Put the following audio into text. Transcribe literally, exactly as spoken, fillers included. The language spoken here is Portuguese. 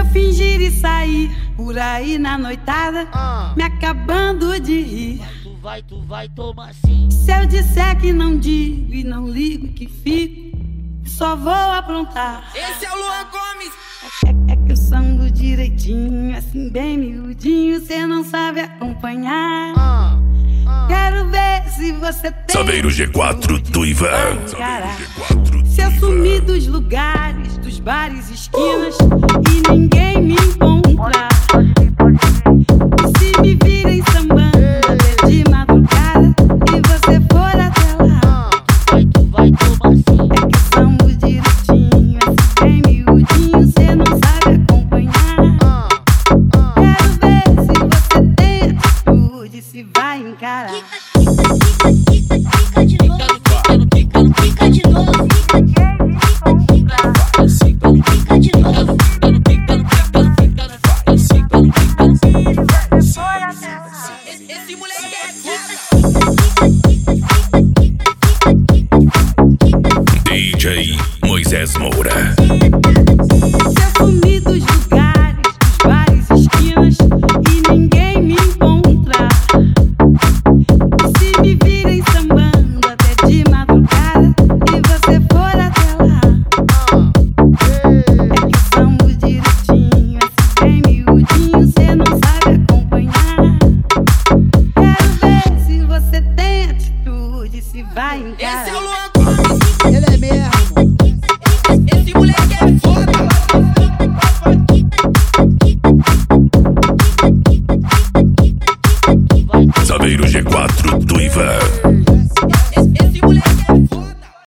eu fingir e sair por aí na noitada, ah. me acabando de rir. Tu vai, tu vai, toma assim. Se eu disser que não digo e não ligo que fico, só vou aprontar. Esse é o Luan Gomes. É, é que eu sambo direitinho, assim bem miudinho, cê não sabe acompanhar. Ah. Quero ver se você tem Saveiro G quatro do Ivan. Se eu sumir dos lugares, dos bares, esquinas, e ninguém me encontrar, se me virem sambando até de madrugada e você for até lá, vai, tu vai, toma assim. É que eu sambo direitinho, assim bem miudinho, cê não sabe acompanhar. Quero ver se você tem atitude, se vai encarar. Fica de novo, fica de novo, fica de novo. Esse moleque é D J Moisés Moura.